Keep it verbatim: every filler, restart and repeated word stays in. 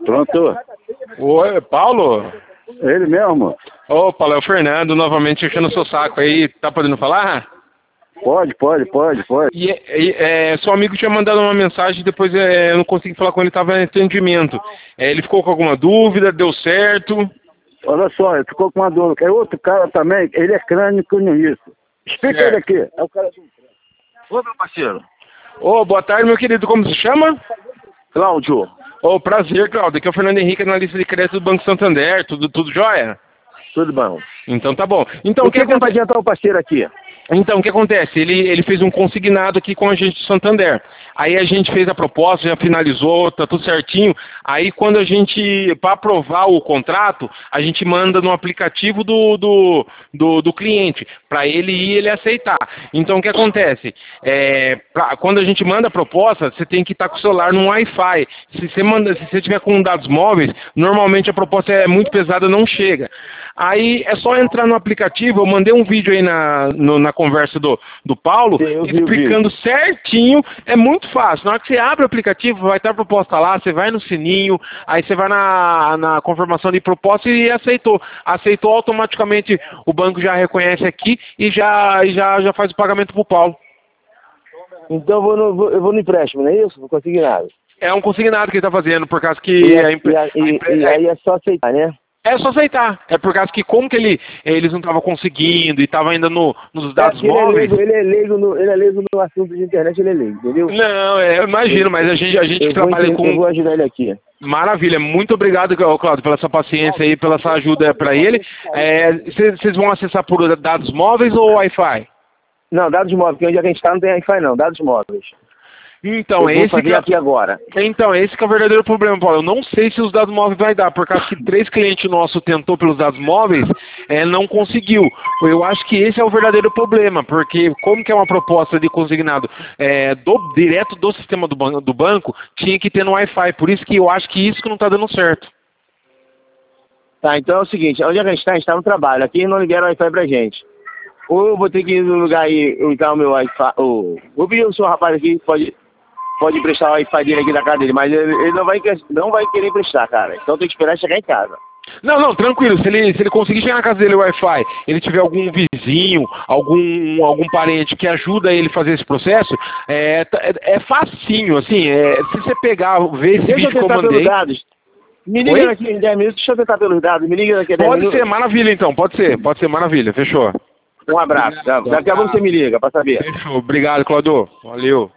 Pronto. Oi, Paulo? Ele mesmo? Ô, Paulo, é o Fernando, novamente enchendo o seu saco aí. Tá podendo falar? Pode, pode, pode, pode. E, e é, seu amigo tinha mandado uma mensagem, depois é, eu não consegui falar com ele, estava em atendimento. É, ele ficou com alguma dúvida, deu certo? Olha só, ele ficou com uma dúvida. É outro cara também, ele é crânico nisso. Explica Certo. ele aqui. É o cara do... Ô, meu parceiro. Ô, boa tarde, meu querido, como se chama? Cláudio. Ô, prazer, Cláudio. Aqui é o Fernando Henrique, analista de crédito do Banco Santander. Tudo, tudo jóia? Tudo bom. Então tá bom. Então, O o que, que que vai acontece? adiantar o parceiro aqui? Então, o que acontece? Ele, ele fez um consignado aqui com a gente do Santander. Aí a gente fez a proposta, já finalizou, tá tudo certinho. Aí quando a gente, para aprovar o contrato, a gente manda no aplicativo do, do, do, do cliente, para ele ir e ele aceitar. Então, o que acontece? É, pra, quando a gente manda a proposta, você tem que estar com o celular no Wi-Fi. Se você manda, se você tiver com dados móveis, normalmente a proposta é muito pesada, não chega. Aí é só entrar no aplicativo, eu mandei um vídeo aí na, no, na conversa do, do Paulo, Sim, eu vi o explicando certinho, é muito fácil. Na hora que você abre o aplicativo, vai estar a proposta lá, você vai no sininho, aí você vai na, na confirmação de proposta e aceitou. Aceitou automaticamente, o banco já reconhece aqui e já, e já, já faz o pagamento pro Paulo. Então eu vou no, vou- eu vou no empréstimo, não é isso? Não consegui nada. É um consignado que ele está fazendo, por causa que E, a a- empre- e, a- a e- empre- e aí é só aceitar, né? É só aceitar. É por causa que como que ele, eles não estavam conseguindo e estavam ainda no, nos dados ele, é móveis. leigo, ele, é leigo no, ele é leigo no assunto de internet, ele é leigo, entendeu? Não, é, eu imagino, mas a gente, a gente eu, que vou, trabalha entender- eu com... vou ajudar ele aqui. Maravilha, muito obrigado, Cláudio, pela sua paciência aí, pela sua ajuda para ele. Vocês vão acessar por dados móveis ou Wi-Fi? Não, dados móveis, porque onde a gente está não tem Wi-Fi não, dados móveis. Então, eu vou esse fazer que é, aqui agora. então, esse que é o verdadeiro problema, Paulo. Eu não sei se os dados móveis vai dar, por causa que três clientes nossos tentou pelos dados móveis, é, não conseguiu. Eu acho que esse é o verdadeiro problema, porque como que é uma proposta de consignado é, do, direto do sistema do, ban do banco, tinha que ter no Wi-Fi. Por isso que eu acho que isso que não está dando certo. Tá, então é o seguinte, onde a gente está? A gente está no trabalho, aqui não libera Wi-Fi pra gente. Ou eu vou ter que ir no lugar e usar o meu Wi-Fi, ou... Vou pedir o seu rapaz aqui, pode... Pode emprestar o Wi-Fi dele aqui da casa dele, mas ele, ele não, vai, não vai querer emprestar, cara. Então tem que esperar chegar em casa. Não, não, tranquilo. Se ele, se ele conseguir chegar na casa dele o Wi-Fi, ele tiver algum vizinho, algum, algum parente que ajuda ele a fazer esse processo, é, é, é facinho, assim. É, se você pegar, ver esse Deixa eu vídeo que eu tentar pelos mandei... dados. Me liga Oi? daqui em dez minutos, deixa eu tentar pelos dados. Me liga daqui a dez Pode minutos. ser, maravilha então, pode ser, pode ser, maravilha, fechou. Um abraço. Daqui a pouco você me liga pra saber. Fechou, obrigado, Claudio. Valeu.